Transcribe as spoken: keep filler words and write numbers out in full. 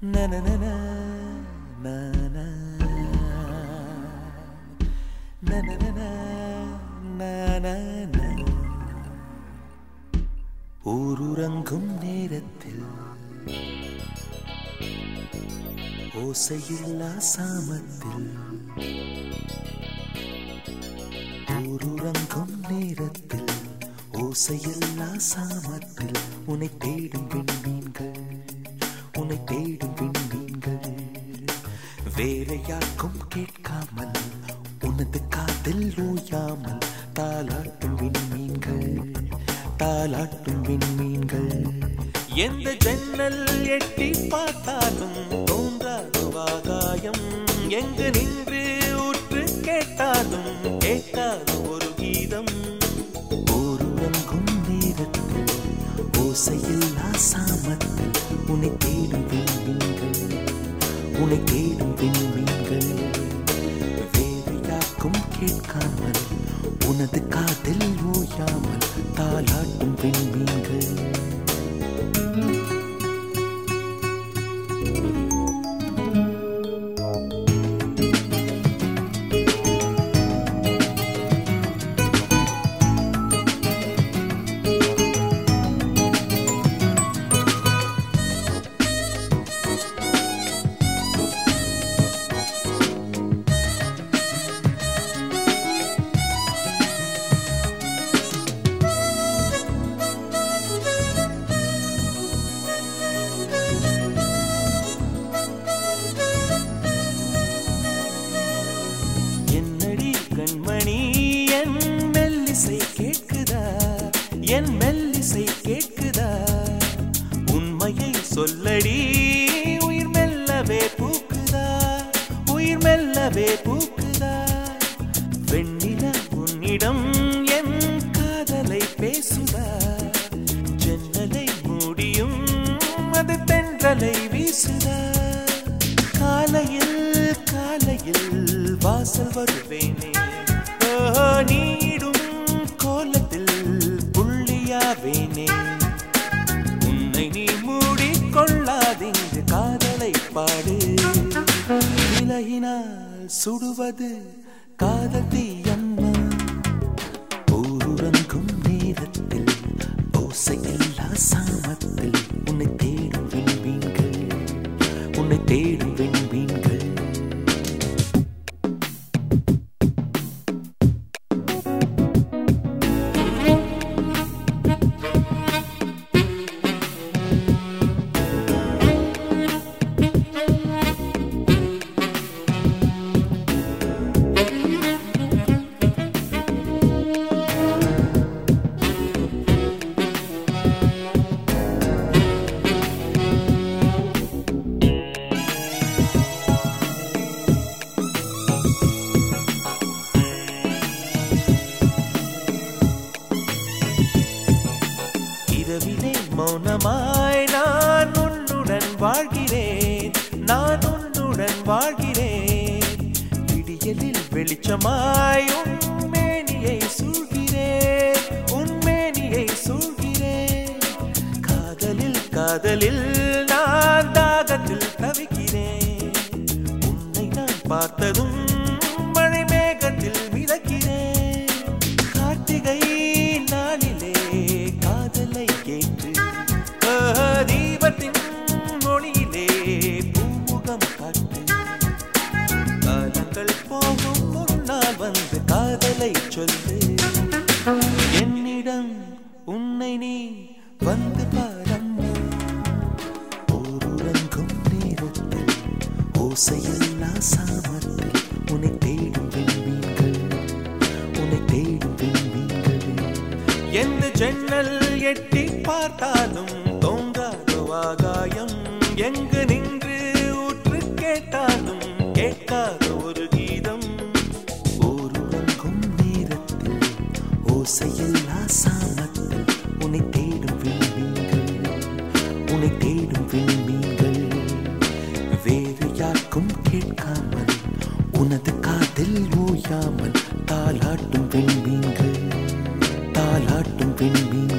na na na na na na na na na na na na. ஊருறங்கும் நேரத்தில் ஓசையில்லா சாமத்தில் ஊருறங்கும் நேரத்தில் ஓசையில்லா சாமத்தில் உன்னை தேடும் விண்மீன்கள் உன்னை தேடும் விண்மீன்கள் வேற யாருக்கும் கேட்காமல் உனது காதில் ஓயாமல் தாலாட்டும் விண்மீன்கள் தாலாட்டும் விண்மீன்கள். எந்த ஜன்னல் எட்டி பார்த்தாலும் தோன்றாத ஆகாயம் எங்கு நின்று உற்று கேட்டாலும் கேட்காத ஒரு கீதம். ஊருறங்கும் நேரத்தில் ஓசையில்லா சாமத்தில் உன்னை தேடும் விண்மீன்கள் உன்னை தேடும் விண்மீன்கள் வேறு யாருக்கும் கேட்காமல் உனது காதில் ஓயாமல் தாலாட்டும் விண்மீன்கள். கண்மணி என் மெல்லிசை கேட்குதா என் மெல்லிசை கேட்குதா உண்மையை சொல்லடி உயிர் மெல்லவே பூக்குதா உயிர் மெல்லவே பூக்குதா. வெண்ணில உன்னிடம் என் காதலை பேசுதா ஜன்னலை மூடியும் அது தென்றலை வீசுதா. காலையில் காலையில் வாசல் வருவேனே நீடும் கோலத்தில் புள்ளியாவேனே உன்னை நீ மூடிக்கொள்ளாதென்று காதலை பாடு. விலகினால் சுடுவது காதல் தீயம்மா. ஊருறங்கும் நேரத்தில் ஓசையில்லா சாமத்தில் உன்னை தேடும் விண்மீன்கள் உன்னை தேடும் விண்மீன்கள். இரவிலே மௌனமாய் நான் உன்னுடன் வாழ்கிறேன் நான் உன்னுடன் வாழ்கிறேன். விடியலில் வெளிச்சமாய் உன் மேனியை சூழ்கிறேன் உன் மேனியை சூழ்கிறேன். காதலில் காதலில் நான் தாகத்தில் தவிக்கிறேன். உன்னை நான் பார்த்ததும் மழை மேகத்தில் மிதக்கிறேன். கார்த்திகை நாளிலே காதலை கேட்டு தீபத்தின் மொழியிலே பூமுகம் காட்டு. காலங்கள் போகும் ஒரு நாள் வந்து காதலை சொல்லு என்னிடம் உன்னை நீ வந்து பாரம்மா. ஊருறங்கும் நேரத்தில் ஓசையில்லா சாமத்தில் உன்னை தேடும் விண்மீன்கள் உன்னை தேடும் விண்மீன்கள். எந்த ஜன்னல் எட்டி பார்த்தாலும் தோன்றாத ஆகாயம் எங்கு நின்று ஊற்று கேட்டாலும் கேட்காத ஒரு கீதம். ஊருறங்கும் நேரத்தில் ஓசையில்லா சாமத்தில் உன்னை தேடும் விண்மீன்கள் உன்னை தேடும் விண்மீன்கள் வேறு யாருக்கும் கேட்காமல் உனது காதில் ஓயாமல் தாலாட்டும் விண்மீன்கள் தாலாட்டும் விண்மீன்கள்.